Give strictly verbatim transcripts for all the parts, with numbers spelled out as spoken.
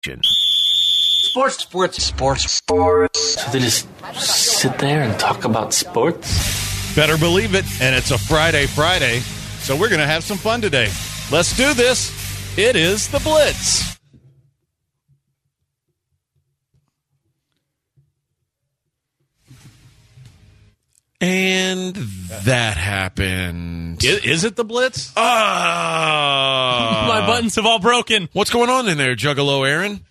Sports, sports, sports, sports. So they just sit there and talk about sports? Better believe it. And it's a Friday, Friday. So we're going to have some fun today. Let's do this. It is the Blitz. And that happened. Is, is it the Blitz? Ah, my buttons have all broken. What's going on in there, Juggalo Aaron?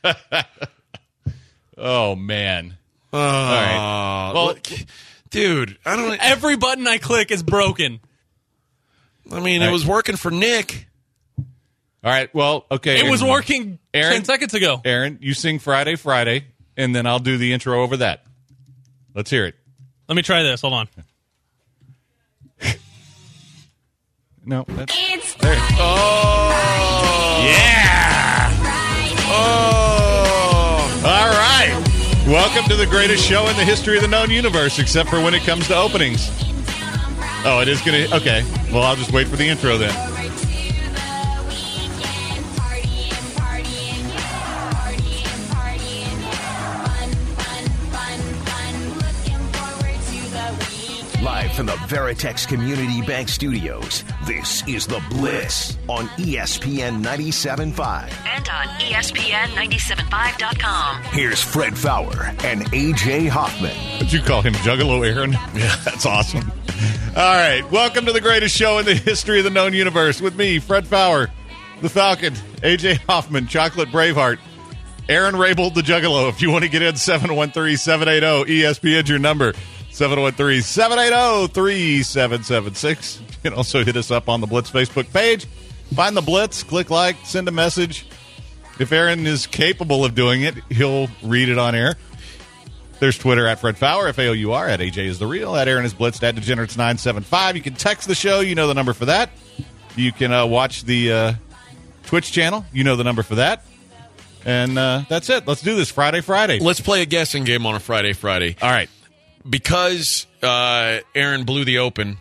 Oh, man. Uh, All right. Well, Look, dude, I don't. Every button I click is broken. I mean, All it right. was working for Nick. All right. Well, okay. It was Aaron. working Aaron? ten seconds ago. Aaron, you sing Friday, Friday, and then I'll do the intro over that. Let's hear it. Let me try this. Hold on. No. That's, It's there. Oh. Yeah. Oh. All right. Welcome to the greatest show in the history of the known universe, except for when it comes to openings. Oh, it is going to. Okay. Well, I'll just wait for the intro then. Live from the Veritex Community Bank Studios, this is The Blitz on E S P N ninety-seven point five. And on E S P N ninety-seven point five dot com. Here's Fred Fowler and A J Hoffman. Did you call him Juggalo Aaron? Yeah, that's awesome. All right. Welcome to the greatest show in the history of the known universe with me, Fred Fowler, the Falcon, A J Hoffman, Chocolate Braveheart, Aaron Rabel, the Juggalo. If you want to get in, seven one three, seven eight zero, E S P N's your number. seven one three, seven eight zero, three seven seven six. You can also hit us up on the Blitz Facebook page. Find the Blitz, click like, send a message. If Aaron is capable of doing it, he'll read it on air. There's Twitter at Fred Fowler, F A O U R, at A J is the real, at Aaron is Blitzed, at Degenerates nine seven five. You can text the show. You know the number for that. You can uh, watch the uh, Twitch channel. You know the number for that. And uh, that's it. Let's do this Friday, Friday. Let's play a guessing game on a Friday, Friday. All right. Because uh, Aaron blew the open,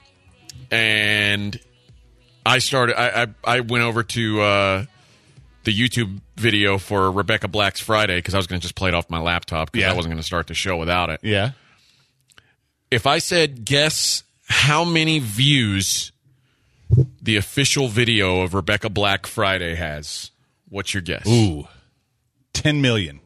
and I started. I I, I went over to uh, the YouTube video for Rebecca Black's Friday because I was going to just play it off my laptop because Yeah. I wasn't going to start the show without it. Yeah. If I said guess how many views the official video of Rebecca Black Friday has, what's your guess? Ooh. ten million.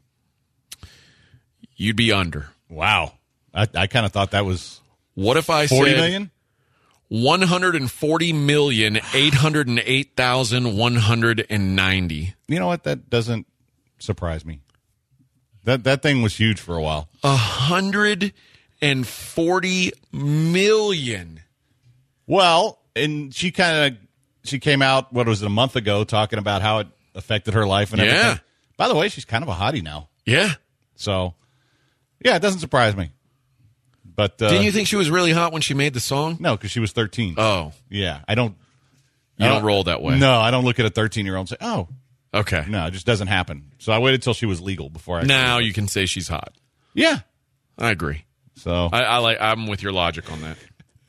You'd be under. Wow. I, I kind of thought that was What if I forty said million? one hundred forty million, eight hundred eight thousand, one hundred ninety. You know what? That doesn't surprise me. That that thing was huge for a while. one hundred forty million. Well, and she kind of she came out, what was it, a month ago, talking about how it affected her life and Yeah. everything. By the way, she's kind of a hottie now. Yeah. So, yeah, it doesn't surprise me. But uh, Didn't you think she was really hot when she made the song? no, because she was thirteen. Oh, Yeah, I don't. you I don't roll that way. No, I don't look at a thirteen-year-old and say, oh, Okay. no, it just doesn't happen. So I waited till she was legal before I. Now you can say she's hot. Yeah. I agree. So. I, I like. I'm with your logic on that.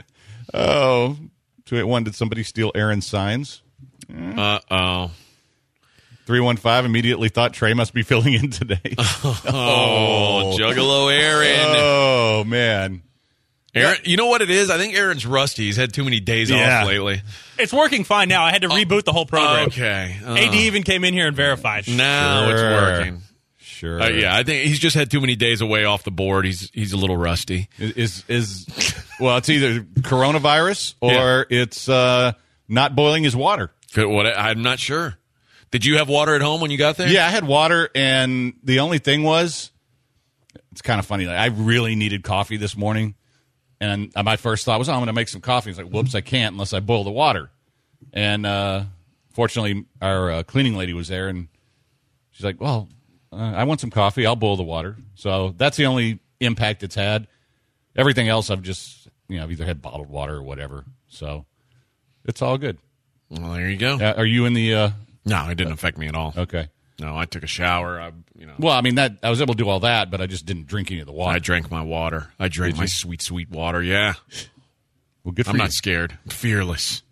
Oh, two eight one. Did somebody steal Aaron's signs? Uh oh. three one five immediately thought Trey must be filling in today. Oh, Juggalo Aaron. Oh, man. Aaron, you know what it is? I think Aaron's rusty. He's had too many days Yeah. off lately. It's working fine now. I had to reboot the whole program. Okay. Uh, A D even came in here and verified. now it's Sure. working. Sure. Uh, yeah, I think he's just had too many days away off the board. He's he's a little rusty. Is, is, well, it's either coronavirus or it's uh, not boiling his water. Good, what? I'm not sure. Did you have water at home when you got there? Yeah, I had water, and the only thing was, it's kind of funny. Like, I really needed coffee this morning, and my first thought was, oh, I'm going to make some coffee. It's like, whoops, I can't unless I boil the water. And uh, fortunately, our uh, cleaning lady was there, and she's like, well, uh, I want some coffee. I'll boil the water. So that's the only impact it's had. Everything else, I've just, you know, I've either had bottled water or whatever. So it's all good. Well, there you go. Uh, are you in the? Uh, No, it didn't affect me at all. okay. No, I took a shower. I, you know, Well, I mean that I was able to do all that, but I just didn't drink any of the water. I drank my water. I drank Did my you? sweet, sweet water. Yeah, Well, good for I'm you. not scared. I'm fearless.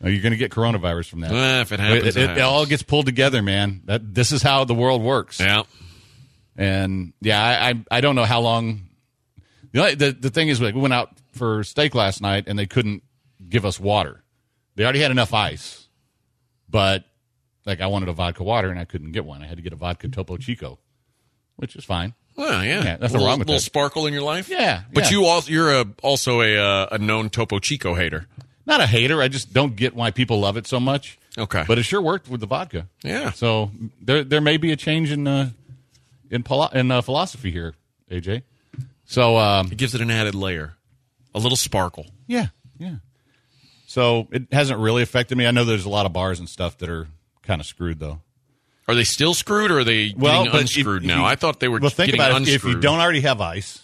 No, you're going to get coronavirus from that. Eh, if it happens, it, it, it it happens. all gets pulled together, man. That this is how the world works. Yeah. And yeah, I I, I don't know how long. The, only, the the thing is, like, we went out for steak last night, and they couldn't give us water. They already had enough ice, but like I wanted a vodka water, and I couldn't get one. I had to get a vodka Topo Chico, which is fine. Well, yeah. Yeah, nothing a little, wrong with little that. sparkle in your life? Yeah, But yeah. you also, you're a, also a, uh, a known Topo Chico hater. Not a hater. I just don't get why people love it so much. Okay. But it sure worked with the vodka. Yeah. So there there may be a change in uh, in polo- in uh, philosophy here, A J. So um, It gives it an added layer. A little sparkle. yeah, yeah. So it hasn't really affected me. I know there's a lot of bars and stuff that are kind of screwed though. Are they still screwed, or are they Well, getting but unscrewed if- now? if- I thought they were Well, think getting about it. unscrewed. If you don't already have ice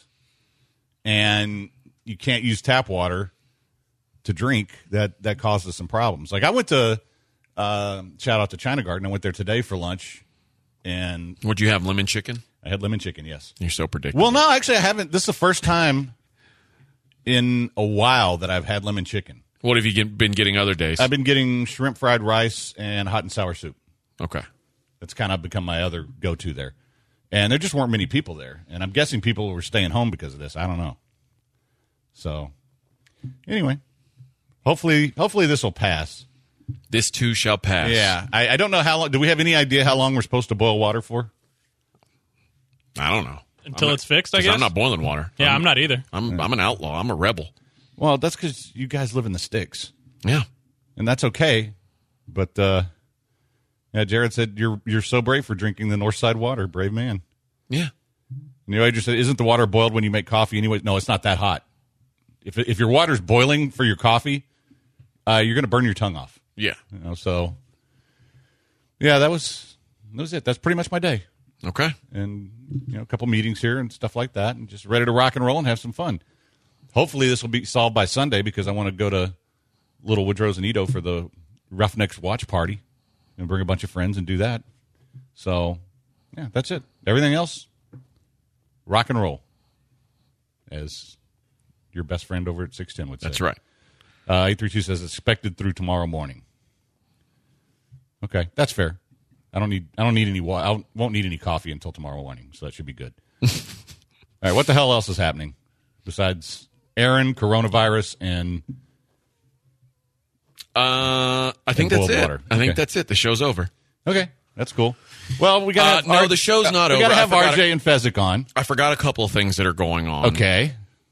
and you can't use tap water to drink, that that causes some problems. Like I went to uh, shout out to China Garden. I went there today for lunch, and Would you have lemon chicken? I had lemon chicken. Yes. You're so predictable. Well, no, actually, I haven't. This is the first time in a while that I've had lemon chicken. What have you get, been getting other days? I've been getting shrimp fried rice and hot and sour soup. okay. That's kind of become my other go-to there. And there just weren't many people there. And I'm guessing people were staying home because of this. I don't know. So, anyway, hopefully hopefully this will pass. This too shall pass. Yeah. I, I don't know how long. Do we have any idea how long we're supposed to boil water for? I don't know. Until I'm it's fixed, I 'cause guess. I'm not boiling water. yeah, I'm not either. I'm, I'm an outlaw. I'm a rebel. Well, that's because you guys live in the sticks. Yeah. And that's okay. But, uh, yeah, Jared said, you're you're so brave for drinking the Northside water. Brave man. Yeah. You know, I just said, isn't the water boiled when you make coffee anyway? No, it's not that hot. If if your water's boiling for your coffee, uh, you're going to burn your tongue off. Yeah. You know, so yeah, that was that was it. That's pretty much my day, Okay. and you know, a couple meetings here and stuff like that, and just ready to rock and roll and have some fun. Hopefully, this will be solved by Sunday because I want to go to Little Woodrow's and Edo for the Roughnecks watch party and bring a bunch of friends and do that. So yeah, that's it. Everything else, rock and roll, as your best friend over at six ten would say. That's right. Uh, eight three two says expected through tomorrow morning. Okay, that's fair. I don't need I don't need any wa- I won't need any coffee until tomorrow morning, so that should be good. All right, what the hell else is happening besides Aaron, coronavirus, and Uh, I think And that's boiled it. water. I think Okay. that's it. The show's over. okay, that's cool. Well, we got Uh, no, the show's not we over. got to I have forgot R J and Fezzik on. I forgot a couple of things that are going on. Okay,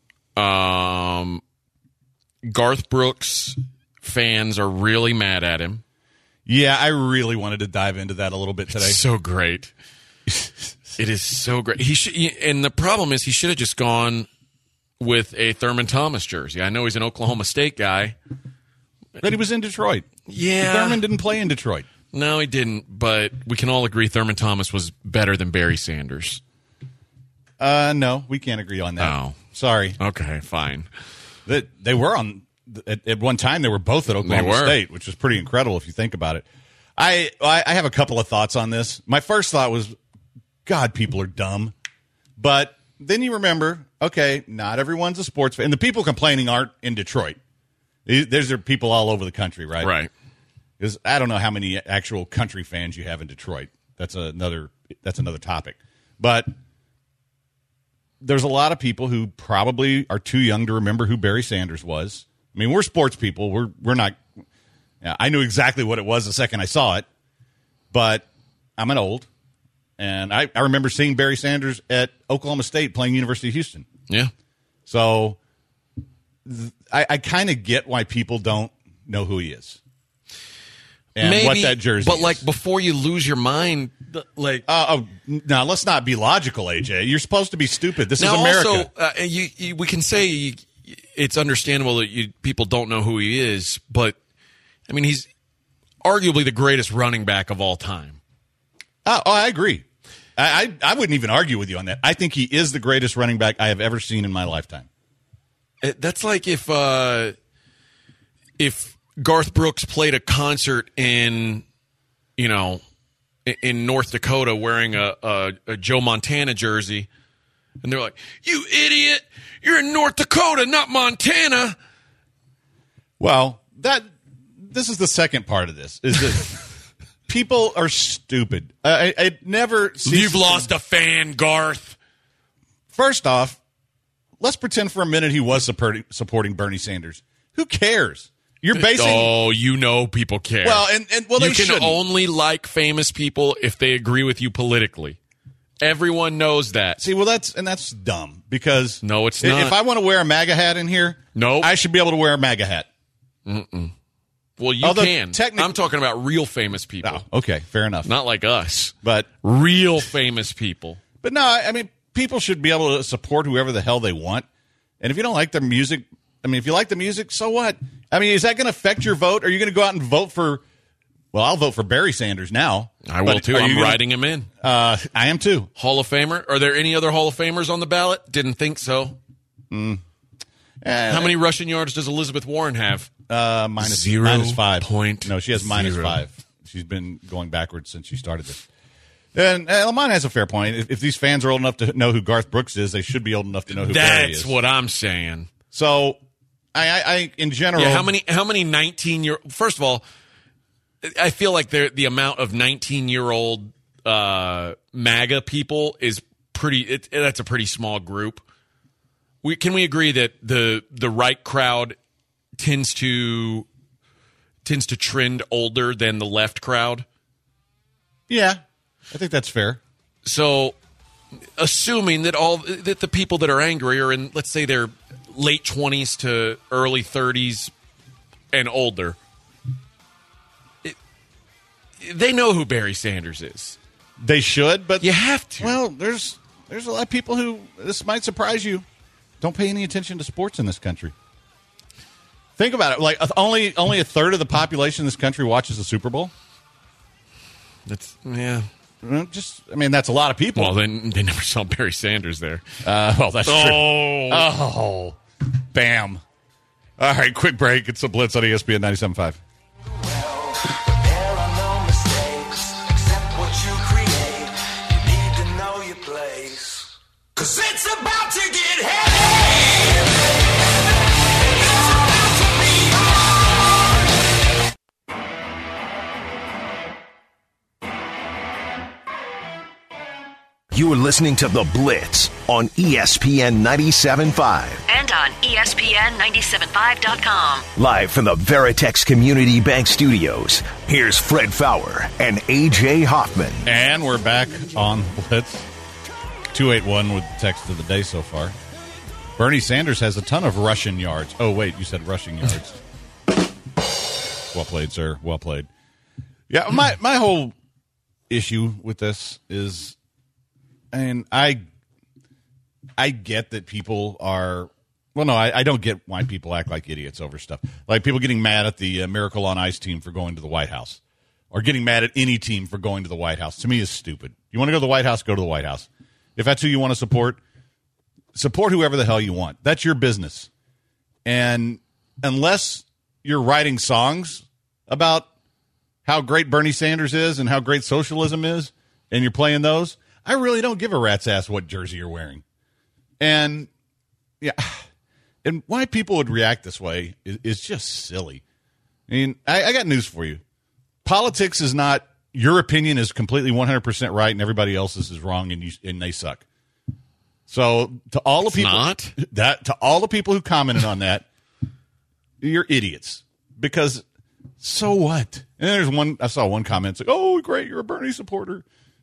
Um, Garth Brooks fans are really mad at him. yeah, I really wanted to dive into that a little bit today. It's so great. It is so great. He should, and the problem is he should have just gone with a Thurman Thomas jersey. I know he's an Oklahoma State guy. But he was in Detroit. Yeah. Thurman didn't play in Detroit. No, he didn't. But we can all agree Thurman Thomas was better than Barry Sanders. Uh, no, we can't agree on that. Oh. Sorry. Okay, fine. That they were on at, at one time. They were both at Oklahoma were. State, which is pretty incredible if you think about it. I I I have a couple of thoughts on this. My first thought was, God, people are dumb. But then you remember, okay, not everyone's a sports fan, and the people complaining aren't in Detroit. These- There's are people all over the country, right? Right. Because I don't know how many actual country fans you have in Detroit. That's another that's another topic. But there's a lot of people who probably are too young to remember who Barry Sanders was. I mean, we're sports people. We're we're not. Yeah, I knew exactly what it was the second I saw it, but I'm an old, and I, I remember seeing Barry Sanders at Oklahoma State playing University of Houston. Yeah. So th- I, I kind of get why people don't know who he is and Maybe, what that jersey but is. like before you lose your mind, the- like Uh, oh, now let's not be logical, A J. You're supposed to be stupid. This now is America. also uh, you, you, we can say you, it's understandable that you, people don't know who he is, but I mean he's arguably the greatest running back of all time. Oh, oh, I agree. I, I I wouldn't even argue with you on that. I think he is the greatest running back I have ever seen in my lifetime. It, that's like if uh, if Garth Brooks played a concert in, you know, in, in North Dakota wearing a, a, a Joe Montana jersey, and they're like, "You idiot! You're in North Dakota, not Montana." Well, that this is the second part of this, is that people are stupid. I, I, I never... You've lost a fan, Garth. First off, let's pretend for a minute he was supporting, supporting Bernie Sanders. Who cares? You're basing... Oh, you know people care. Well, and, and well, you they can shouldn't. only like famous people if they agree with you politically. Everyone knows that. See, well, that's and that's dumb because No, it's i- not. If I want to wear a MAGA hat in here, Nope. I should be able to wear a MAGA hat. Well, you Although can. technic- I'm talking about real famous people, Oh, okay, fair enough. not like us. But Real famous people. but no, I I mean, people should be able to support whoever the hell they want. And if you don't like their music, I mean, if you like the music, so what? I mean, is that going to affect your vote? Are you going to go out and vote for? Well, I'll vote for Barry Sanders now. I will But too. are you I'm gonna- writing him in. Uh, I am too. Hall of Famer. Are there any other Hall of Famers on the ballot? Didn't think so. Uh, How many rushing yards does Elizabeth Warren have? Uh, minus, Zero minus five. point No, she has minus zero. five. She's been going backwards since she started this. And uh, Lamont has a fair point. If, if these fans are old enough to know who Garth Brooks is, they should be old enough to know who Barry is. That's what I'm saying. So, I, I, I in general, Yeah, how many how many nineteen year First of all, I feel like there the amount of nineteen year old uh, MAGA people is pretty. It, that's a pretty small group. We can we agree that the the right crowd tends to tends to trend older than the left crowd. Yeah, I think that's fair. So, assuming that all that the people that are angry are in, let's say, their late twenties to early thirties and older, it, they know who Barry Sanders is. They should, but You have to. Well, there's there's a lot of people who this might surprise you. Don't pay any attention to sports in this country. Think about it. Like only only a third of the population in this country watches the Super Bowl. That's yeah. Well, Just, I mean, that's a lot of people. Well, then they never saw Barry Sanders there. Uh, well, that's true. Oh, Oh, bam. All right, quick break. It's a Blitz on E S P N ninety-seven point five. There are no mistakes except what you create. You need to know your place. Cause it's about to get heavy. It's about to be hard. You are listening to The Blitz on E S P N ninety-seven point five. And on E S P N nine seven five dot com. Live from the Veritex Community Bank Studios, here's Fred Fowler and A J Hoffman. And we're back on Blitz. two eighty-one with the text of the day so far. Bernie Sanders has a ton of rushing yards. Oh, wait, you said rushing yards. Well played, sir. Well played. Yeah, my, my whole issue with this is, and I I get that people are, well, no, I, I don't get why people act like idiots over stuff. Like people getting mad at the uh, Miracle on Ice team for going to the White House. Or getting mad at any team for going to the White House. To me is stupid. You want to go to the White House, go to the White House. If that's who you want to support, support whoever the hell you want. That's your business. And unless you're writing songs about how great Bernie Sanders is and how great socialism is, and you're playing those, I really don't give a rat's ass what jersey you're wearing. And yeah, and why people would react this way is, is just silly. I mean, I, I got news for you. Politics is not, your opinion is completely one hundred percent right and everybody else's is wrong and you and they suck. So to all the people not? that to all the people who commented on that, you're idiots. Because so what? And there's one, I saw one comment, it's like, oh, great, you're a Bernie supporter.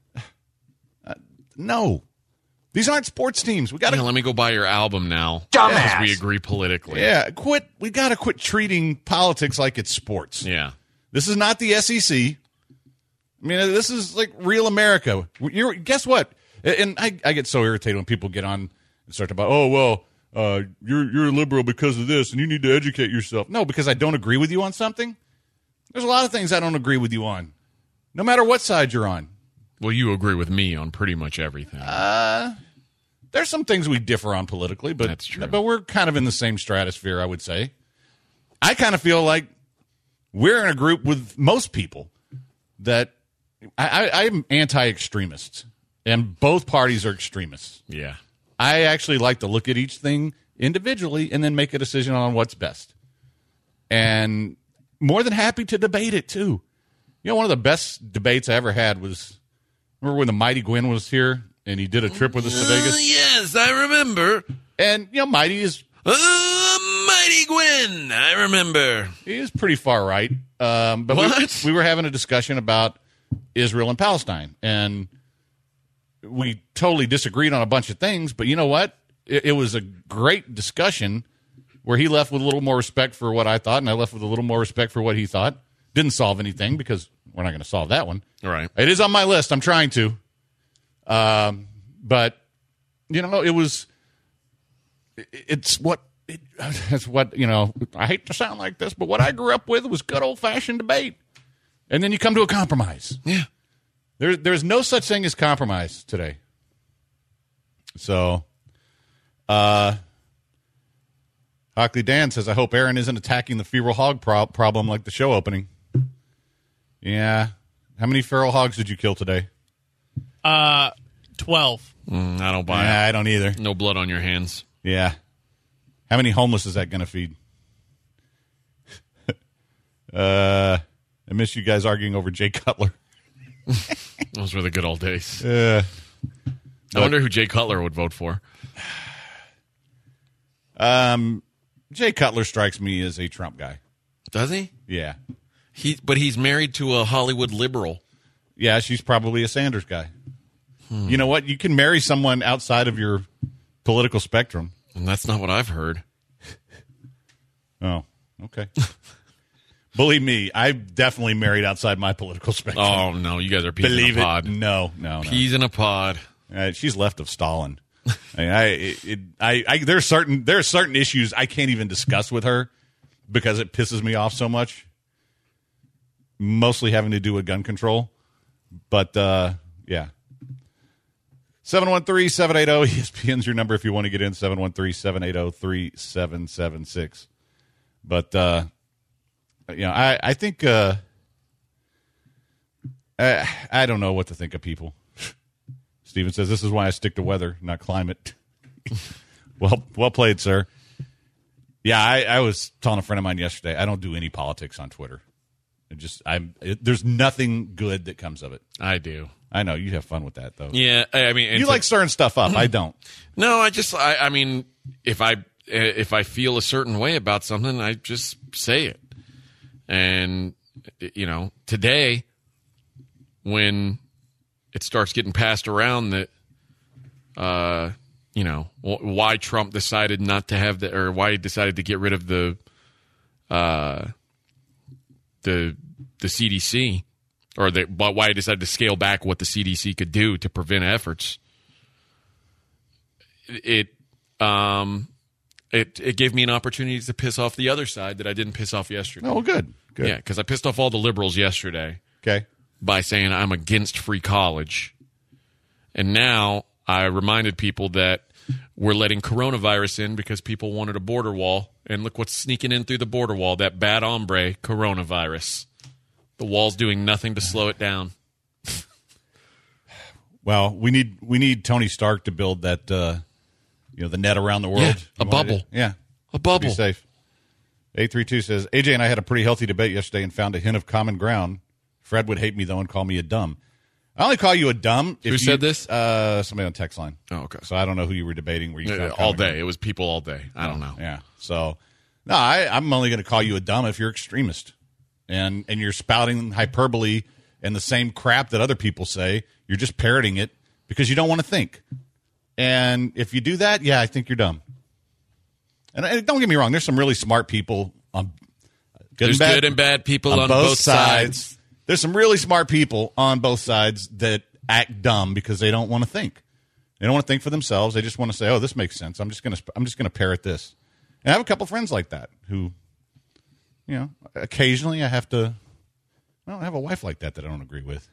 Uh, no. These aren't sports teams. We got to yeah, let me go buy your album now. Dumbass. Because we agree politically. Yeah, quit. We got to quit treating politics like it's sports. Yeah. This is not the S E C. I mean, this is like real America. You're, guess what? And I, I get so irritated when people get on and start about, oh, well, uh, you're you're a liberal because of this, and you need to educate yourself. No, because I don't agree with you on something. There's a lot of things I don't agree with you on, no matter what side you're on. Well, you agree with me on pretty much everything. Uh, there's some things we differ on politically, but That's true. but we're kind of in the same stratosphere, I would say. I kind of feel like we're in a group with most people that I, I, I'm anti-extremists, and both parties are extremists. yeah. I actually like to look at each thing individually and then make a decision on what's best. And more than happy to debate it, too. You know, one of the best debates I ever had was, remember when the Mighty Gwen was here and he did a trip with us to Vegas? Uh, yes, I remember. And, you know, Mighty is... Uh, Mighty Gwen, I remember. He is pretty far right. Um, but What? We, we were having a discussion about Israel and Palestine. And we totally disagreed on a bunch of things. But you know what? It, it was a great discussion where he left with a little more respect for what I thought, and I left with a little more respect for what he thought. Didn't solve anything because we're not going to solve that one. All right. It is on my list. I'm trying to. Um, but, you know, it was, it, it's what, it, it's what, you know, I hate to sound like this, but what I grew up with was good old-fashioned debate. And then you come to a compromise. Yeah. There, there's no such thing as compromise today. So, uh, Hockley Dan says, I hope Aaron isn't attacking the feral hog pro- problem like the show opening. Yeah. How many feral hogs did you kill today? Uh, twelve. Mm, I don't buy Yeah, it. I don't either. No blood on your hands. Yeah. How many homeless is that going to feed? uh, I miss you guys arguing over Jay Cutler. Those were the good old days. Uh, I wonder who Jay Cutler would vote for. um, Jay Cutler strikes me as a Trump guy. Does he? Yeah. He, but he's married to a Hollywood liberal. Yeah, she's probably a Sanders guy. Hmm. You know what? You can marry someone outside of your political spectrum. And that's not what I've heard. Oh, okay. Believe me, I've definitely married outside my political spectrum. Oh, no, you guys are peas Believe in a pod. it? No, no, no. Peas in a pod. Uh, she's left of Stalin. I, mean, I, it, it, I, I, there's certain, there are certain issues I can't even discuss with her because it pisses me off so much. Mostly having to do with gun control, but uh, yeah. seven one three, seven eight zero E S P N's your number if you want to get in. seven one three, seven eight zero, three seven seven six. But uh, you know, I, I think uh, I, I don't know what to think of people. Steven says, this is why I stick to weather, not climate. well, well played, sir. Yeah, I, I was telling a friend of mine yesterday, I don't do any politics on Twitter. It just, I'm. It, there's nothing good that comes of it. I do. I know you have fun with that, though. Yeah, I I mean, and You to- like stirring stuff up. I don't. No, I just, I, I mean, if I if I feel a certain way about something, I just say it. And you know, today, when it starts getting passed around that, uh, you know, wh- why Trump decided not to have the, or why he decided to get rid of the, uh, the the C D C, or the, why he decided to scale back what the C D C could do to prevent efforts. It um it it gave me an opportunity to piss off the other side that I didn't piss off yesterday. Oh, good. Good. Yeah, because I pissed off all the liberals yesterday Okay. by saying I'm against free college. And now I reminded people that we're letting coronavirus in because people wanted a border wall. And look what's sneaking in through the border wall, that bad hombre, coronavirus. The wall's doing nothing to slow it down. Well, we need we need Tony Stark to build that, uh, you know, the net around the world. Yeah, You a wanna bubble. do- Yeah. A bubble. Be safe. eight three two says, A J and I had a pretty healthy debate yesterday and found a hint of common ground. Fred would hate me, though, and call me a dumb. I only call you a dumb if Who you- said this? Uh, somebody on text line. Oh, okay. So I don't know who you were debating. Where you Yeah, found all common day. ground. It was people all day. I don't know. Yeah. So, no, I, I'm only going to call you a dumb if you're extremist, and and you're spouting hyperbole and the same crap that other people say. You're just parroting it because you don't want to think. And if you do that, yeah, I think you're dumb. And, and don't get me wrong, there's some really smart people on good There's and bad, good and bad people on, both, sides. There's some really smart people on both sides that act dumb because they don't want to think. They don't want to think for themselves. They just want to say, "Oh, this makes sense. I'm just going to I'm just going to parrot this." And I have a couple friends like that who, you know, occasionally I have to. I don't have a wife like that that I don't agree with.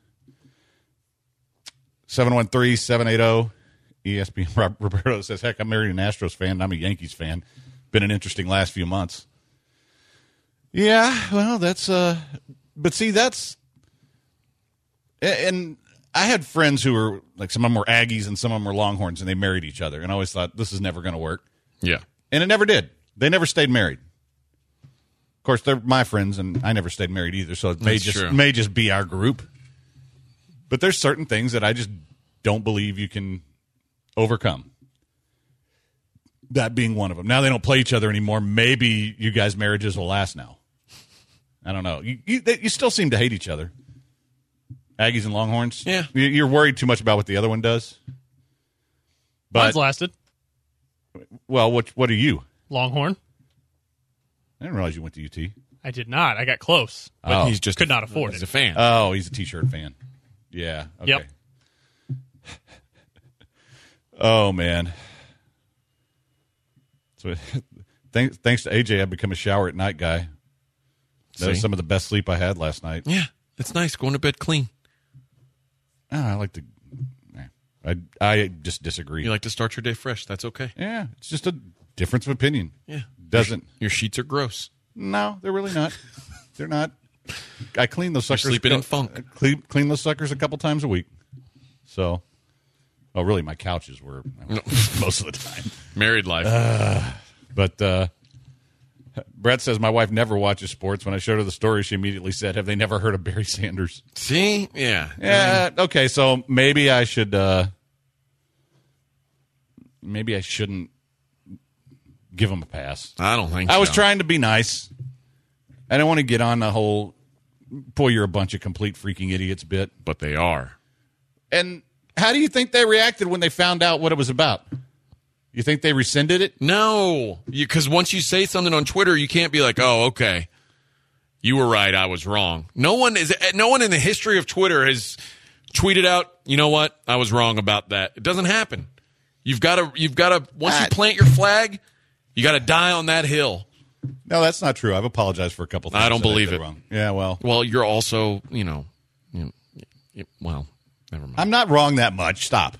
seven one three, seven eight zero E S P N. Rob, Roberto says, heck, I'm married an Astros fan, and I'm a Yankees fan. Been an interesting last few months. Yeah, well, that's, uh, but see, that's, and I had friends who were, like, some of them were Aggies and some of them were Longhorns, and they married each other. And I always thought, this is never going to work. Yeah. And it never did. They never stayed married. Of course, they're my friends, and I never stayed married either, so it may That's just true. may just be our group. But there's certain things that I just don't believe you can overcome. That being one of them. Now they don't play each other anymore. Maybe you guys' marriages will last now. I don't know. You you, they, you still seem to hate each other. Aggies and Longhorns? Yeah. You- You're worried too much about what the other one does? But, Mine's lasted. well, what what are you? Longhorn. I didn't realize you went to U T. I did not. I got close. But Oh. he's just Could not afford he's it. a fan. Oh, he's a T-shirt fan. Yeah. Okay. Yep. Oh, man. So, thanks, thanks to A J, I've become a shower at night guy. That was See? some of the best sleep I had last night. yeah, it's nice going to bed clean. Oh, I like to. I I just disagree. You like to start your day fresh. That's okay. yeah, it's just a difference of opinion. Yeah. Doesn't. Your sheets are gross. No, they're really not. They're not. I clean those suckers. sleeping in funk. Clean, clean those suckers a couple times a week. So, oh, really? My couches were most of the time. Married life. But uh, Brett says my wife never watches sports. When I showed her the story, she immediately said, "Have they never heard of Barry Sanders?" See? Yeah. Yeah. Okay. So maybe I should. Uh, maybe I shouldn't give him a pass. I don't think I was so. trying to be nice. I don't want to get on the whole "boy, you're a bunch of complete freaking idiots" bit. But they are. And how do you think they reacted when they found out what it was about? You think they rescinded it? No. Because once you say something on Twitter, you can't be like, oh, okay. You were right. I was wrong. No one is. No one in the history of Twitter has tweeted out, you know what? I was wrong about that. It doesn't happen. You've got to, you've got to, once you Ah. plant your flag, you got to die on that hill. No, that's not true. I've apologized for a couple things. I don't that believe did it. Wrong. Yeah, well, Well, you're also, you know, you, you, well, never mind. I'm not wrong that much. Stop.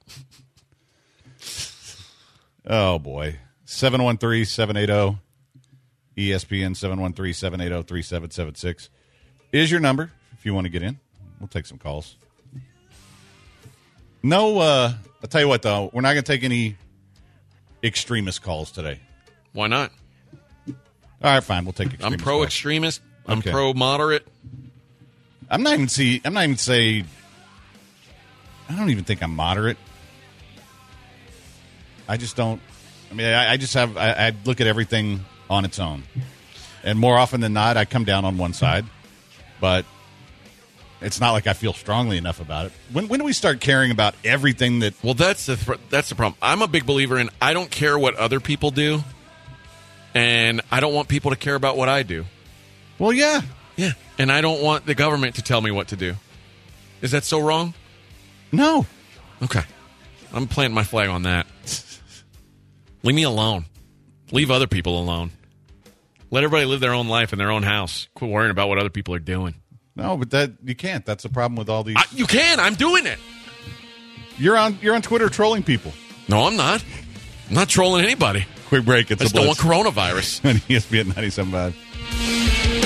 Oh, boy. seven one three, seven eight zero, E S P N, seven one three, seven eight zero, three seven seven six is your number if you want to get in. We'll take some calls. No, uh, I'll tell you what, though. We're not going to take any extremist calls today. Why not? All right, fine. We'll take I'm extremist pro calls. extremist. I'm Okay. pro moderate. I'm not even see. I'm not even say. I don't even think I'm moderate. I just don't. I mean, I, I just have. I, I look at everything on its own, and more often than not, I come down on one side. But it's not like I feel strongly enough about it. When when do we start caring about everything that? Well, that's the th- that's the problem. I'm a big believer in I don't care what other people do, and I don't want people to care about what I do. Well, yeah. Yeah, and I don't want the government to tell me what to do. Is that so wrong? No. Okay, I'm planting my flag on that. Leave me alone. Leave other people alone. Let everybody live their own life in their own house. Quit worrying about what other people are doing. No, but that you can't. That's the problem with all these. I, you can. I'm doing it. You're on. You're on Twitter trolling people. No, I'm not. I'm not trolling anybody. Quick break. It's I just a don't want Blitz coronavirus. on E S P N ninety-seven point five.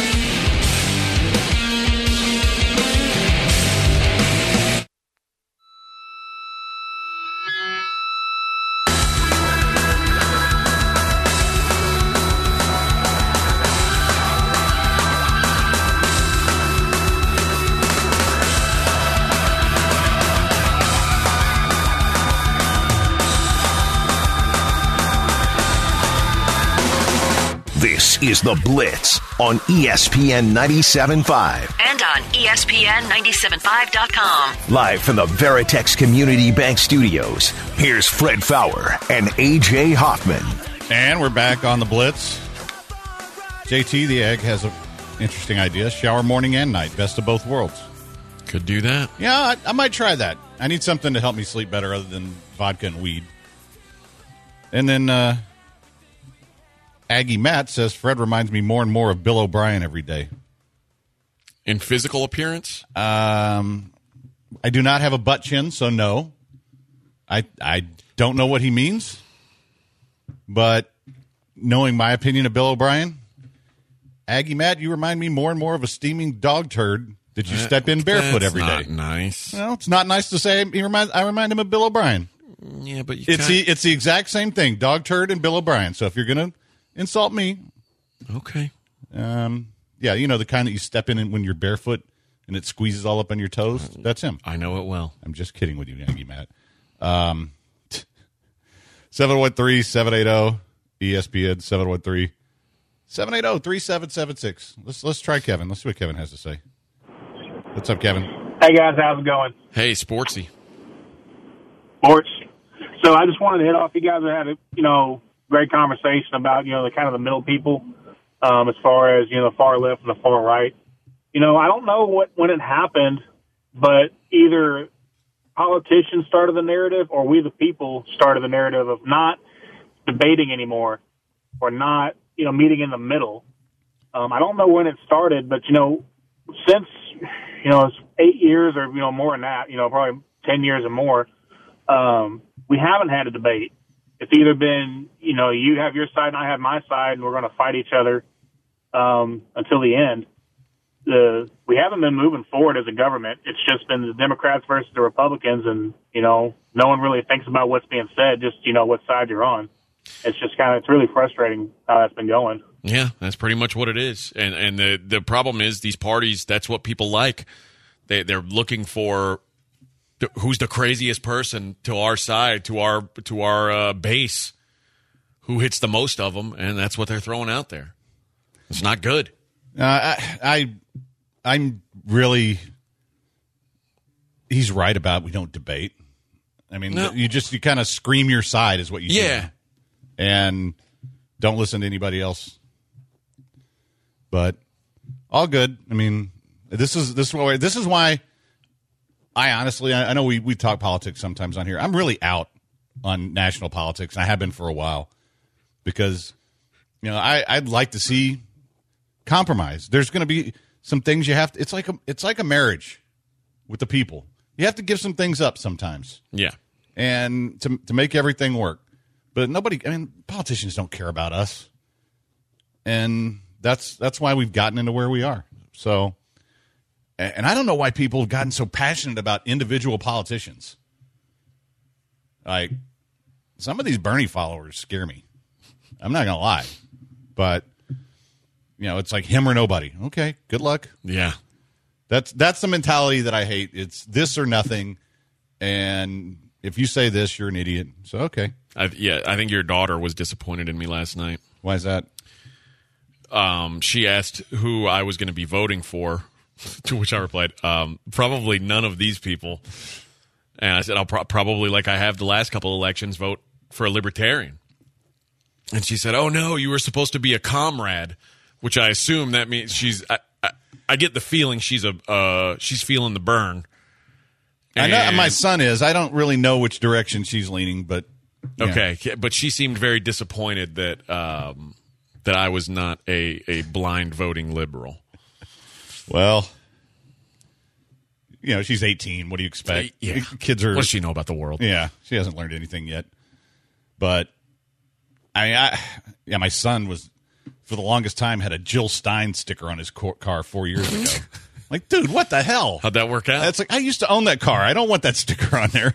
This is The Blitz on E S P N ninety-seven point five. And on E S P N nine seven five dot com. Live from the Veritex Community Bank Studios, here's Fred Fowler and A J Hoffman. And we're back on the Blitz. J T, the egg, has an interesting idea. Shower morning and night. Best of both worlds. Could do that. Yeah, I, I might try that. I need something to help me sleep better other than vodka and weed. And then uh, Aggie Matt says, Fred reminds me more and more of Bill O'Brien every day. In physical appearance? Um, I do not have a butt chin, so no. I I don't know what he means. But knowing my opinion of Bill O'Brien, Aggie Matt, you remind me more and more of a steaming dog turd that you step in barefoot That's every not day. nice. Well, it's not nice to say. He reminds, I remind him of Bill O'Brien. Yeah, but you It's can't. the it's the exact same thing, dog turd and Bill O'Brien. So if you're gonna insult me, Okay. Um, yeah, you know, the kind that you step in when you're barefoot and it squeezes all up on your toes. That's him. I know it well. I'm just kidding with you, Yankee Matt. Um, seven one three, seven eight zero, E S P N, seven one three, seven eight zero, three seven seven six. Let's, let's try Kevin. Let's see what Kevin has to say. What's up, Kevin? Hey, guys. How's it going? Hey, Sportsy. Sports. So I just wanted to hit off. You guys had a, you know, great conversation about, you know, the kind of the middle people um, as far as, you know, the far left and the far right. You know, I don't know what when it happened, but either politicians started the narrative or we the people started the narrative of not debating anymore or not, you know, meeting in the middle. Um, I don't know when it started, but, you know, since, you know, it's eight years or, you know, more than that, you know, probably ten years or more, um, we haven't had a debate. It's either been, you know, you have your side and I have my side and we're going to fight each other um, until the end. The, we haven't been moving forward as a government. It's just been the Democrats versus the Republicans, and, you know, no one really thinks about what's being said, just, you know, what side you're on. It's just kind of, it's really frustrating how that's been going. Yeah, that's pretty much what it is. And and the, the problem is these parties, that's what people like. They, they're looking for the, who's the craziest person to our side, to our, to our uh, base, who hits the most of them, and that's what they're throwing out there. It's not good. Uh, I, I, I'm really. He's right about we don't debate. I mean, No. you just you kind of scream your side is what you Yeah. do, and don't listen to anybody else. But all good. I mean, this is this is why this is why I honestly I, I know we we talk politics sometimes on here. I'm really out on national politics, and I have been for a while because you know I I'd like to see compromise. There's going to be some things you have to, it's like a, it's like a marriage with the people. You have to give some things up sometimes. Yeah. And to to make everything work. But nobody, I mean, politicians don't care about us. And that's that's why we've gotten into where we are. So, and I don't know why people have gotten so passionate about individual politicians. Like, some of these Bernie followers scare me. I'm not going to lie. But you know, it's like him or nobody. Okay, good luck. Yeah. That's that's the mentality that I hate. It's this or nothing. And if you say this, you're an idiot. So, okay. I, yeah, I think your daughter was disappointed in me last night. Why is that? Um, she asked who I was going to be voting for, to which I replied, um, probably none of these people. And I said, I'll pro- probably, like I have the last couple elections, vote for a libertarian. And she said, oh, no, you were supposed to be a comrade. Which I assume that means she's. I, I, I get the feeling she's a. Uh, she's feeling the burn. And I know And- my son is. I don't really know which direction she's leaning, but yeah. Okay, but she seemed very disappointed that um, that I was not a, a blind voting liberal. Well, you know, she's eighteen. What do you expect? Yeah. Kids are. What does she know about the world? Yeah, she hasn't learned anything yet. But I, I yeah, my son was. For the longest time, had a Jill Stein sticker on his car four years ago. Like, dude, what the hell? How'd that work out? It's like, I used to own that car. I don't want that sticker on there.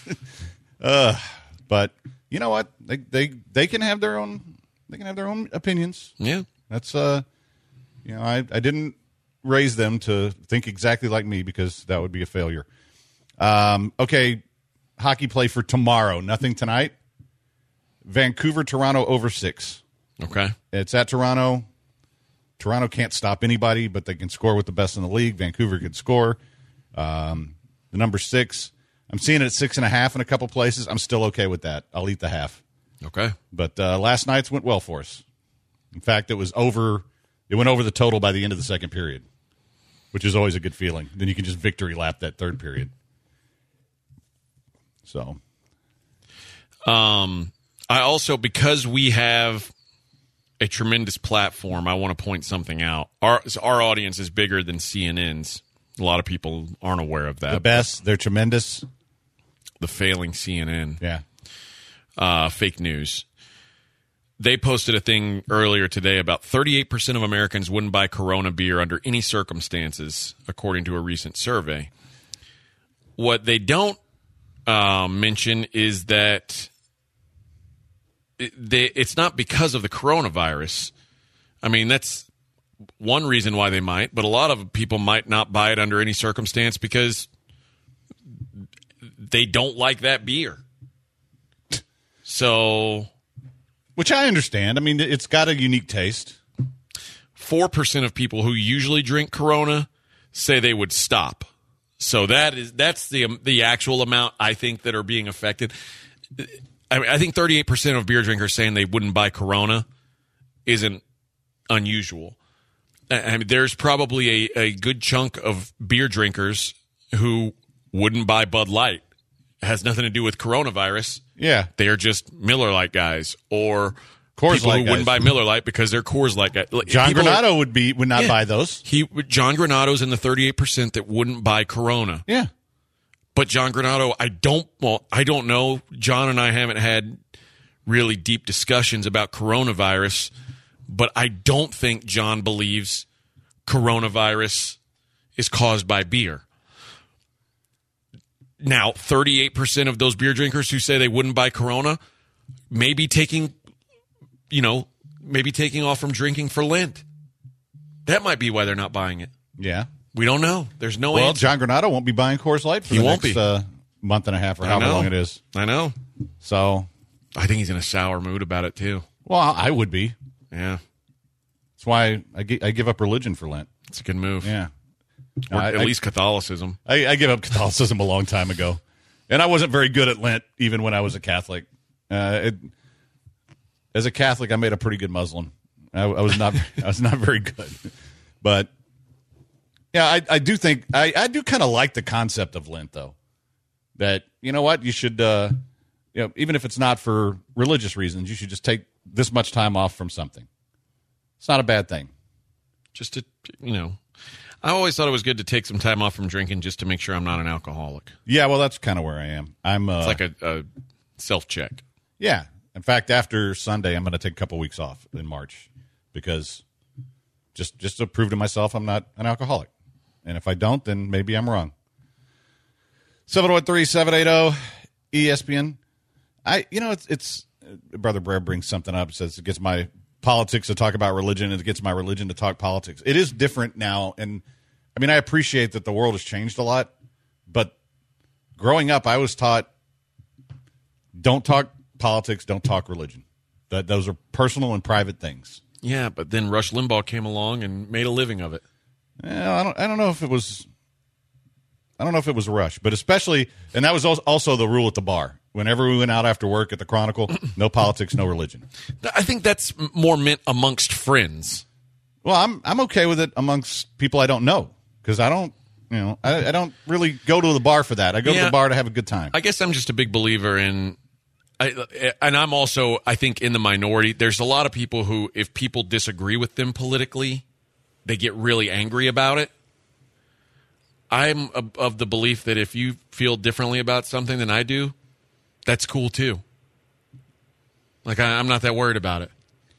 uh, but you know what? They they they can have their own. They can have their own opinions. Yeah, that's uh, you know, I I didn't raise them to think exactly like me because that would be a failure. Um, okay, hockey play for tomorrow. Nothing tonight. Vancouver, Toronto over six. Okay. It's at Toronto. Toronto can't stop anybody, but they can score with the best in the league. Vancouver could score. Um, the number six, I'm seeing it at six and a half in a couple places. I'm still okay with that. I'll eat the half. Okay. But uh, last night's went well for us. In fact, it was over. It went over the total by the end of the second period, which is always a good feeling. Then you can just victory lap that third period. So, um, I also, because we have a tremendous platform, I want to point something out. Our our audience is bigger than C N N's. A lot of people aren't aware of that. The best. They're tremendous. The failing C N N. Yeah. Uh, fake news. They posted a thing earlier today about thirty-eight percent of Americans wouldn't buy Corona beer under any circumstances, according to a recent survey. What they don't uh, mention is that it, they, it's not because of the coronavirus. I mean, that's one reason why they might, but a lot of people might not buy it under any circumstance because they don't like that beer. So, which I understand. I mean, it's got a unique taste. four percent of people who usually drink Corona say they would stop. So that is that's the the actual amount I think that are being affected. I, mean, I think thirty-eight percent of beer drinkers saying they wouldn't buy Corona isn't unusual. I mean, there's probably a, a good chunk of beer drinkers who wouldn't buy Bud Light. It has nothing to do with coronavirus. Yeah. They are just Miller Lite guys or Coors people Light who guys. wouldn't buy Miller Lite because they're Coors Light guys. John People Granato are, would be would not Yeah. buy those. He John Granato's in the thirty-eight percent that wouldn't buy Corona. Yeah. But John Granato, I don't well, I don't know. John and I haven't had really deep discussions about coronavirus, but I don't think John believes coronavirus is caused by beer. Now, thirty-eight percent of those beer drinkers who say they wouldn't buy Corona may be taking, you know, maybe taking off from drinking for Lent. That might be why they're not buying it. Yeah. We don't know. There's no Well, answer. John Granato won't be buying Coors Light for He the won't next be. Uh, month and a half or I however know. long it is. I know. So, I think he's in a sour mood about it, too. well, I would be. Yeah. That's why I, gi- I give up religion for Lent. It's a good move. Yeah. Or I- at I- least Catholicism. I, I gave up Catholicism a long time ago, and I wasn't very good at Lent even when I was a Catholic. Uh, it, as a Catholic, I made a pretty good Muslim. I, I was not. I was not very good, but yeah, I, I do think I, I do kind of like the concept of Lent, though. That you know what you should, uh, you know, even if it's not for religious reasons, you should just take this much time off from something. It's not a bad thing. Just to, you know, I always thought it was good to take some time off from drinking just to make sure I'm not an alcoholic. Yeah, well, that's kind of where I am. I'm. Uh, It's like a, a self-check. Yeah. In fact, after Sunday, I'm going to take a couple weeks off in March because just just to prove to myself I'm not an alcoholic. And if I don't, then maybe I'm wrong. seven one three, seven eight zero, E S P N. I, you know, it's, it's Brother Brad brings something up, says it gets my politics to talk about religion and it gets my religion to talk politics. It is different now. And I mean, I appreciate that the world has changed a lot, but growing up, I was taught don't talk politics, don't talk religion. That those are personal and private things. Yeah, but then Rush Limbaugh came along and made a living of it. Yeah, I don't. I don't know if it was. I don't know if it was Rush, but especially, and that was al- also the rule at the bar. Whenever we went out after work at the Chronicle, no politics, no religion. I think that's m- more meant amongst friends. Well, I'm I'm okay with it amongst people I don't know because I don't, you know, I, I don't really go to the bar for that. I go to Yeah. the bar to have a good time. I guess I'm just a big believer in, I, and I'm also, I think, in the minority. There's a lot of people who, if people disagree with them politically, they get really angry about it. I'm of, of the belief that if you feel differently about something than I do, that's cool too. Like, I, I'm not that worried about it.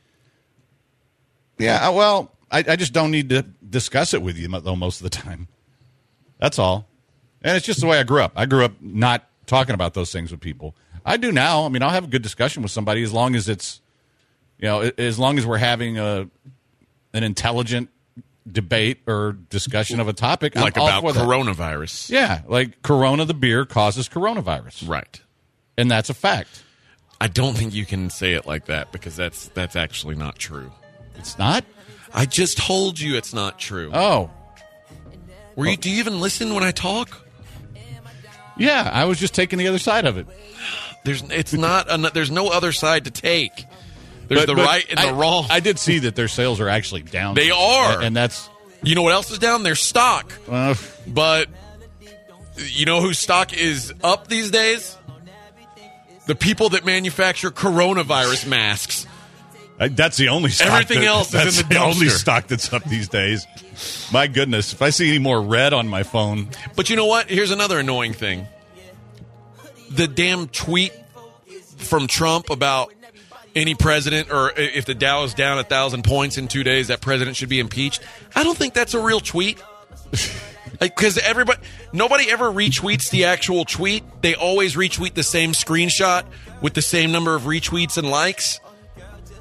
Yeah, well, I, I just don't need to discuss it with you though most of the time. That's all. And it's just the way I grew up. I grew up not talking about those things with people. I do now. I mean, I'll have a good discussion with somebody as long as it's, you know, as long as we're having a an intelligent debate or discussion of a topic. Like I'm all about for that. coronavirus. Yeah, like Corona, the beer, causes coronavirus. Right. And that's a fact. I don't think you can say it like that because that's that's actually not true. It's not? I just told you it's not true. Oh. Were you? Do you even listen when I talk? Yeah, I was just taking the other side of it. There's, it's not. An, there's no other side to take. There's But- the but right and the I- wrong. I did see that their sales are actually down. They are. And that's, You know what else is down? Their stock. uh, But you know whose stock is up these days? The people that manufacture coronavirus masks. I- that's the only stock. Everything that- else is that's in the only dumpster. stock that's up these days. My goodness, if I see any more red on my phone, But you know what? Here's another annoying thing. The damn tweet from Trump about any president, or if the Dow is down a thousand points in two days, that president should be impeached. I don't think that's a real tweet. Because everybody, nobody ever retweets the actual tweet. They always retweet the same screenshot with the same number of retweets and likes.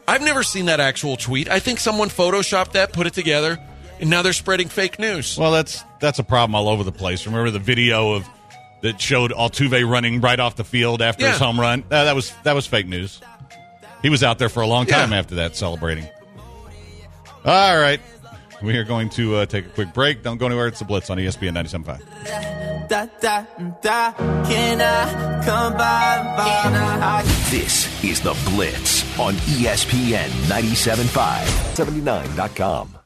I've never seen that actual tweet. I think someone photoshopped that, put it together, and now they're spreading fake news. Well, that's that's a problem all over the place. Remember the video of that showed Altuve running right off the field after Yeah. his home run? Uh, that was that was fake news. He was out there for a long time Yeah. after that celebrating. All right. We are going to uh, take a quick break. Don't go anywhere. It's the Blitz on E S P N ninety-seven point five. Da, da, da, can I come by, by? This is The Blitz on E S P N ninety-seven point five, seventy-nine dot com.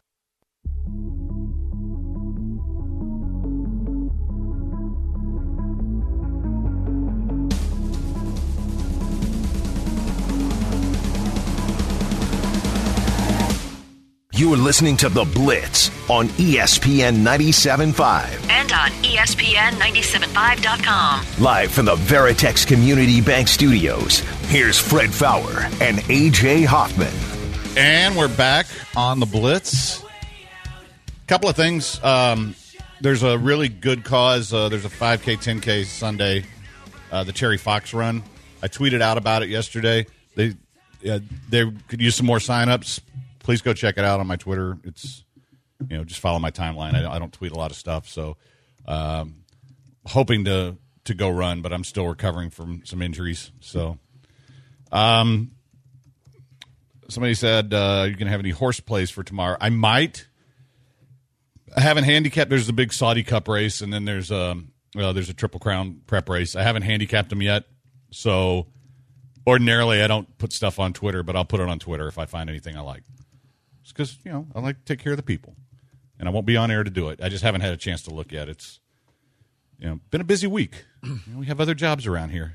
You are listening to The Blitz on E S P N ninety-seven point five. And on E S P N ninety-seven five dot com. Live from the Veritex Community Bank Studios, here's Fred Fowler and A J Hoffman. And we're back on the Blitz. Couple of things. Um, there's a really good cause. Uh, there's a five K, ten K Sunday, uh, the Terry Fox Run. I tweeted out about it yesterday. They uh, they could use some more signups. Please go check it out on my Twitter. It's, you know, just follow my timeline. I don't, I don't tweet a lot of stuff, so um, hoping to to go run, but I'm still recovering from some injuries. So, um, somebody said, uh, "You gonna have any horse plays for tomorrow?" I might. I haven't handicapped. There's the big Saudi Cup race, and then there's a well, there's a Triple Crown prep race. I haven't handicapped them yet, so ordinarily I don't put stuff on Twitter, but I'll put it on Twitter if I find anything I like. Because, you know, I like to take care of the people. And I won't be on air to do it. I just haven't had a chance to look yet. It's, you know, been a busy week. You know, we have other jobs around here.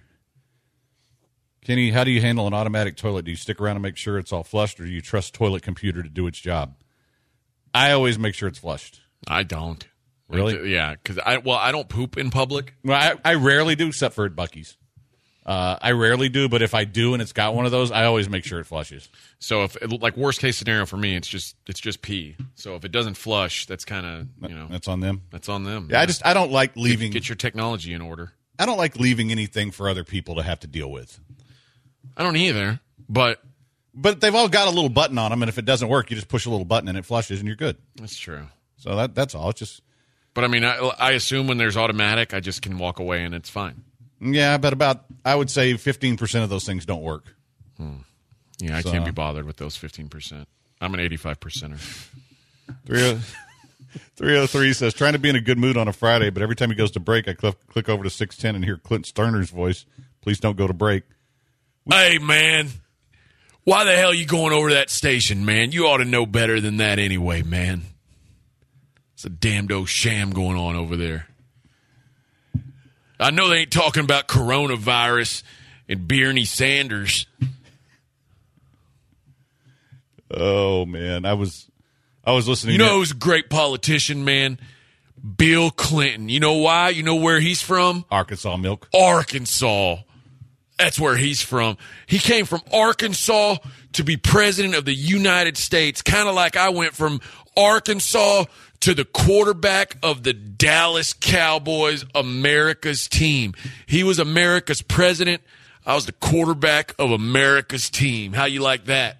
Kenny, how do you handle an automatic toilet? Do you stick around and make sure it's all flushed, or do you trust Toilet Computer to do its job? I always make sure it's flushed. I don't. Really? Like, yeah, because I well, I don't poop in public. Well, I, I rarely do, except for at Buc-ee's. Uh, I rarely do, but if I do and it's got one of those, I always make sure it flushes. So if like worst case scenario for me, it's just it's just pee. So if it doesn't flush, that's kind of you know That's on them. that's on them. Yeah, I just I don't like leaving. Get, get your technology in order. I don't like leaving anything for other people to have to deal with. I don't either, but But they've all got a little button on them, and if it doesn't work, you just push a little button and it flushes, and you're good. that's true. So that that's all. It's just But I mean, I, I assume when there's automatic, I just can walk away and it's fine. yeah, but about I would say fifteen percent of those things don't work. Yeah, I So- can't be bothered with those fifteen percent. I'm an eighty-five percenter. three oh three says, trying to be in a good mood on a Friday, but every time he goes to break, I click, click over to six ten and hear Clint Sterner's voice. Please don't go to break. Hey, man. Why the hell are you going over to that station, man? You ought to know better than that anyway, man. It's a damned old sham going on over there. I know they ain't talking about coronavirus and Bernie Sanders. Oh man, I was I was listening. You know to, who's a great politician, man? Bill Clinton. You know why? You know where he's from? Arkansas milk. Arkansas. That's where he's from. He came from Arkansas to be president of the United States, kind of like I went from Arkansas to the quarterback of the Dallas Cowboys, America's team. He was America's president. I was the quarterback of America's team. How you like that?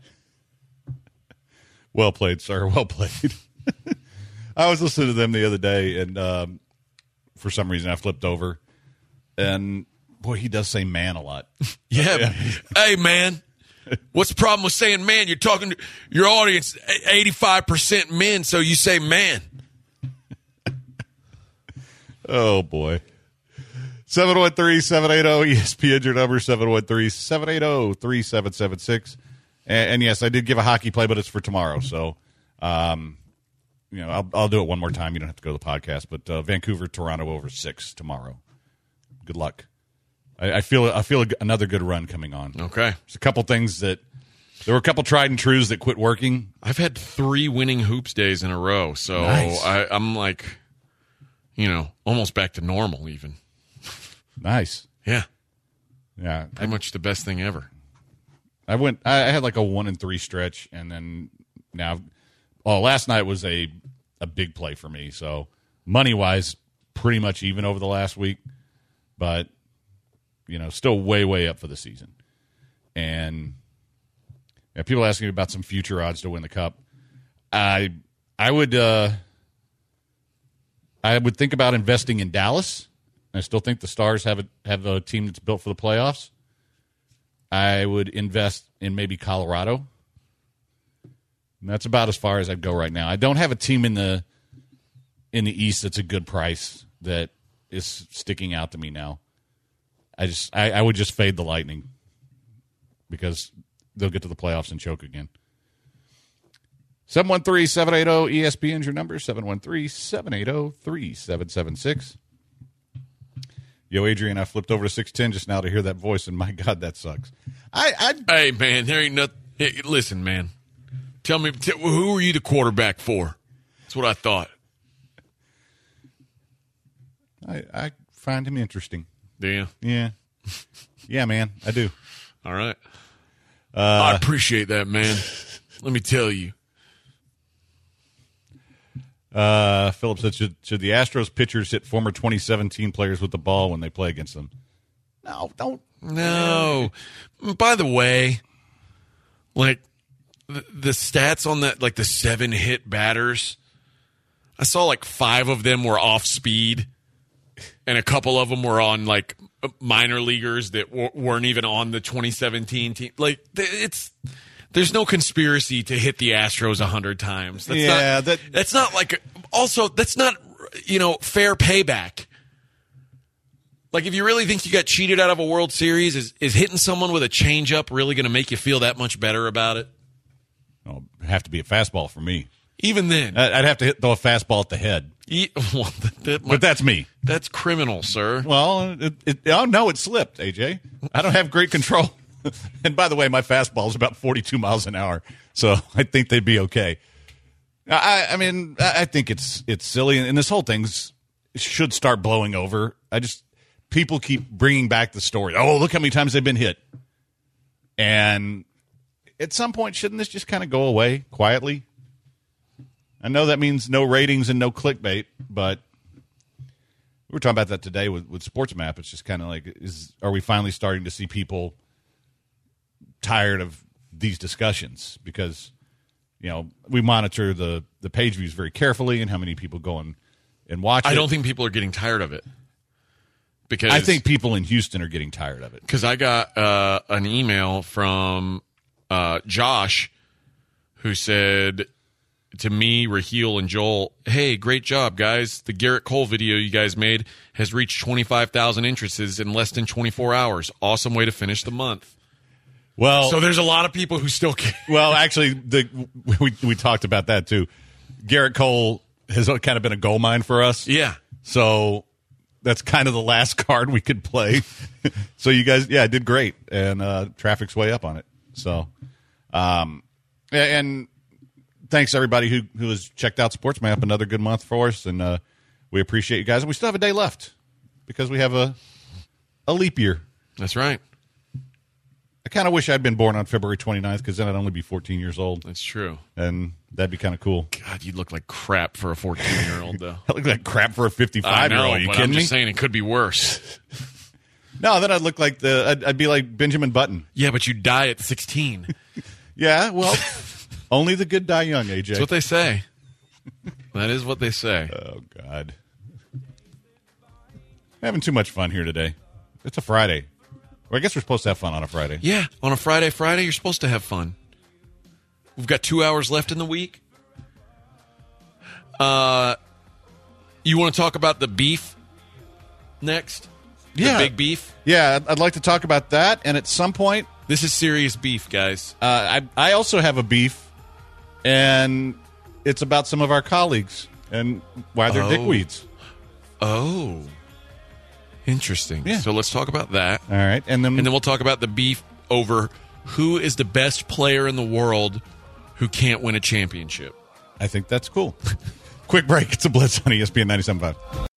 Well played, sir. Well played. I was listening to them the other day, and um, for some reason I flipped over, and boy, he does say "man" a lot. Yeah. Yeah. Hey, man. What's the problem with saying man? You're talking to your audience, eighty-five percent men, so you say man. Oh, boy. seven one three, seven eight zero, E S P N, your number, seven one three, seven eight zero, three seven seven six. And, and, yes, I did give a hockey play, but it's for tomorrow. So, um, you know, I'll, I'll do it one more time. You don't have to go to the podcast. But uh, Vancouver, Toronto over six tomorrow. Good luck. I, I feel I feel another good run coming on. Okay. There's a couple things that there were a couple tried and trues that quit working. I've had three winning hoops days in a row, so Nice. I, I'm like, you know, almost back to normal even. Nice. Yeah. Yeah. Pretty much the best thing ever. I went. I had like a one and three stretch, and then now, oh, last night was a a big play for me. So money wise, pretty much even over the last week, but you know, still way way up for the season. And Yeah, people asking about some future odds to win the Cup. I I would uh, I would think about investing in Dallas. I still think the Stars have a have a team that's built for the playoffs. I would invest in maybe Colorado. And that's about as far as I'd go right now. I don't have a team in the in the East that's a good price that is sticking out to me now. I just I, I would just fade the Lightning because they'll get to the playoffs and choke again. seven one three, seven eight zero, E S P N is your number, seven one three, seven eight zero, three seven seven six. Yo, Adrian, I flipped over to six ten just now to hear that voice, and my God, that sucks. I, I Hey, man, there ain't nothing. Hey, listen, man. Tell me, t- who were you the quarterback for? That's what I thought. I, I find him interesting. Do you? Yeah. Yeah, man, I do. All right. Uh, I appreciate that, man. Let me tell you. Uh, Philip said, should, should the Astros pitchers hit former twenty seventeen players with the ball when they play against them? No, don't. No. By the way, like, the, the stats on that, like the seven hit batters, I saw like five of them were off speed, and a couple of them were on like minor leaguers that w- weren't even on the twenty seventeen team. Like, it's there's no conspiracy to hit the Astros a hundred times. That's yeah, not, that that's not like. Also, that's not you know fair payback. Like, if you really think you got cheated out of a World Series, is is hitting someone with a changeup really going to make you feel that much better about it? Oh, it'd have to be a fastball for me. Even then, I'd have to hit, throw a fastball at the head. E- well, that, that might, But that's me. That's criminal, sir. Well, it, it, oh, no, it slipped, A J. I don't have great control. And by the way, my fastball is about forty-two miles an hour, so I think they'd be okay. I, I mean, I think it's it's silly, and this whole thing should start blowing over. I just people keep bringing back the story. Oh, look how many times they've been hit, and at some point, shouldn't this just kind of go away quietly? I know that means no ratings and no clickbait, but we were talking about that today with, with SportsMap. It's just kind of like, is are we finally starting to see people tired of these discussions? Because, you know, we monitor the, the page views very carefully and how many people go and, and watch it. I don't think people are getting tired of it. Because I think people in Houston are getting tired of it. Because I got uh, an email from uh, Josh who said to me, Raheel, and Joel, hey, great job, guys. The Garrett Cole video you guys made has reached twenty-five thousand interests in less than twenty-four hours. Awesome way to finish the month. Well, so there's a lot of people who still care. Well, actually, the, we we talked about that too. Garrett Cole has kind of been a gold mine for us. Yeah. So that's kind of the last card we could play. So you guys, yeah, did great, and uh, traffic's way up on it. So, um, and thanks everybody who who has checked out SportsMap. Another good month for us, and uh, we appreciate you guys. And we still have a day left because we have a a leap year. That's right. I kind of wish I'd been born on February twenty-ninth because then I'd only be fourteen years old. That's true. And that'd be kind of cool. God, you'd look like crap for a fourteen-year-old, though. I look like crap for a fifty-five-year-old. Are you but kidding I'm me? just saying it could be worse. No, then I'd look like the. I'd, I'd be like Benjamin Button. Yeah, but you die at sixteen. Yeah, well, only the good die young, A J. That's what they say. That is what they say. Oh, God. Having too much fun here today. It's a Friday. Well, I guess we're supposed to have fun on a Friday. Yeah, on a Friday, Friday, you're supposed to have fun. We've got two hours left in the week. Uh, you want to talk about the beef next? Yeah. The big beef? Yeah, I'd, I'd like to talk about that. And at some point, This is serious beef, guys. uh, I, I also have a beef, and it's about some of our colleagues and why they're Oh. dickweeds. Oh. Interesting. Yeah. So let's talk about that. All right. And then, And then we'll talk about the beef over who is the best player in the world who can't win a championship. I think that's cool. Quick break. It's a Blitz on E S P N ninety-seven point five.